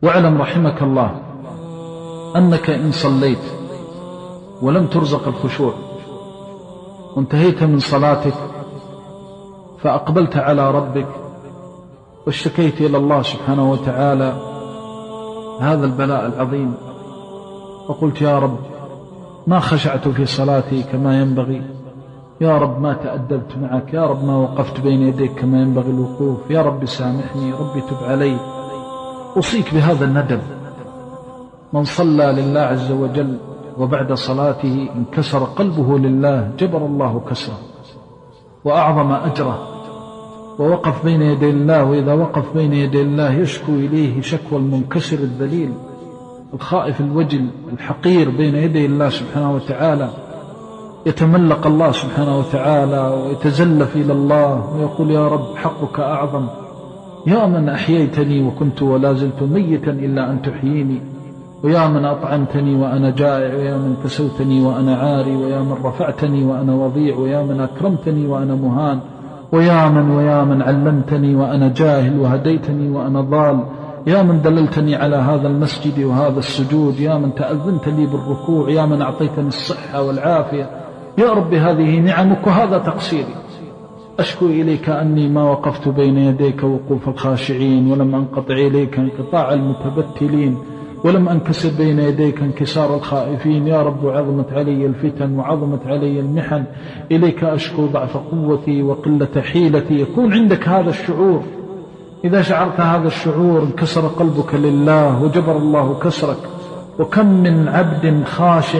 واعلم رحمك الله أنك إن صليت ولم ترزق الخشوع وانتهيت من صلاتك فأقبلت على ربك واشتكيت إلى الله سبحانه وتعالى هذا البلاء العظيم وقلت يا رب ما خشعت في صلاتي كما ينبغي، يا رب ما تأدبت معك، يا رب ما وقفت بين يديك كما ينبغي الوقوف، يا رب سامحني، ربي تب علي. أوصيك بهذا الندم. من صلى لله عز وجل وبعد صلاته انكسر قلبه لله جبر الله كسره وأعظم أجره، ووقف بين يدي الله، وإذا وقف بين يدي الله يشكو إليه شكوى المنكسر الذليل الخائف الوجل الحقير بين يدي الله سبحانه وتعالى، يتملق الله سبحانه وتعالى ويتزلف إلى الله ويقول يا رب حقك أعظم، يا من أحييتني وكنت ولا زلت ميتا إلا أن تحييني، ويا من أطعمتني وأنا جائع، ويا من كسوتني وأنا عاري، ويا من رفعتني وأنا وضيع، ويا من أكرمتني وأنا مهان، ويا من علمتني وأنا جاهل، وهديتني وأنا ضال، يا من دللتني على هذا المسجد وهذا السجود، يا من تأذنت لي بالركوع، يا من أعطيتني الصحة والعافية، يا رب هذه نعمك وهذا تقصيري. أشكو إليك أني ما وقفت بين يديك وقوف الخاشعين، ولم أنقطع إليك انقطاع المتبتلين، ولم أنكسر بين يديك انكسار الخائفين. يا رب عظمت علي الفتن وعظمت علي المحن، إليك أشكو ضعف قوتي وقلة حيلتي. يكون عندك هذا الشعور، إذا شعرت هذا الشعور انكسر قلبك لله وجبر الله كسرك. وكم من عبد خاشع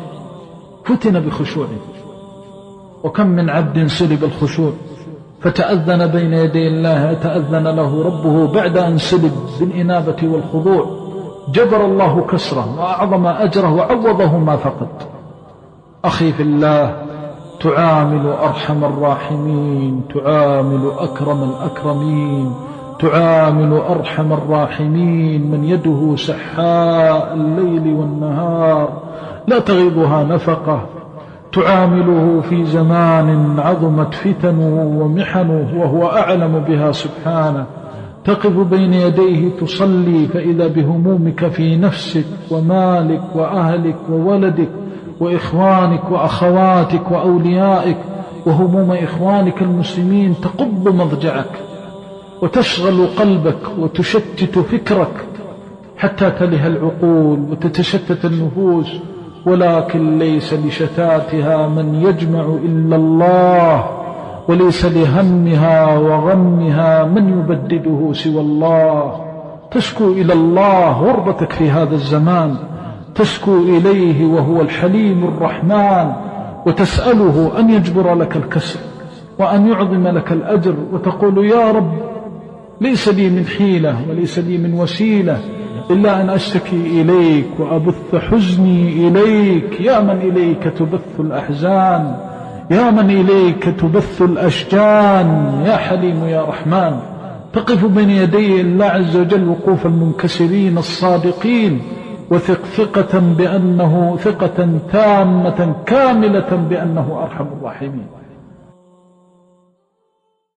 فتن بخشوعه، وكم من عبد سلب الخشوع فتأذن بين يدي الله، تأذن له ربه بعد أن سلب بالإنابة والخضوع، جبر الله كسره وأعظم أجره وعوضه ما فقد. أخي في الله، تعامل أرحم الراحمين، تعامل أكرم الأكرمين، تعامل أرحم الراحمين، من يده سحاء الليل والنهار لا تغيضها نفقة، تعامله في زمان عظمت فتنه ومحنه وهو أعلم بها سبحانه. تقف بين يديه تصلي فإذا بهمومك في نفسك ومالك وأهلك وولدك وإخوانك وأخواتك وأوليائك وهموم إخوانك المسلمين تقض مضجعك وتشغل قلبك وتشتت فكرك حتى تله العقول وتتشتت النفوس، ولكن ليس لشتاتها من يجمع إلا الله، وليس لهمها وغمها من يبدده سوى الله. تشكو إلى الله غربتك في هذا الزمان، تشكو إليه وهو الحليم الرحمن، وتسأله أن يجبر لك الكسر وأن يعظم لك الأجر، وتقول يا رب ليس لي من حيلة وليس لي من وسيلة إلا أن أشتكي إليك وأبث حزني إليك، يا من إليك تبث الأحزان، يا من إليك تبث الأشجان، يا حليم يا رحمن. تقف بين يدي الله عز وجل وقوف المنكسرين الصادقين، وثق ثقة بأنه ثقة تامة كاملة بأنه أرحم الراحمين.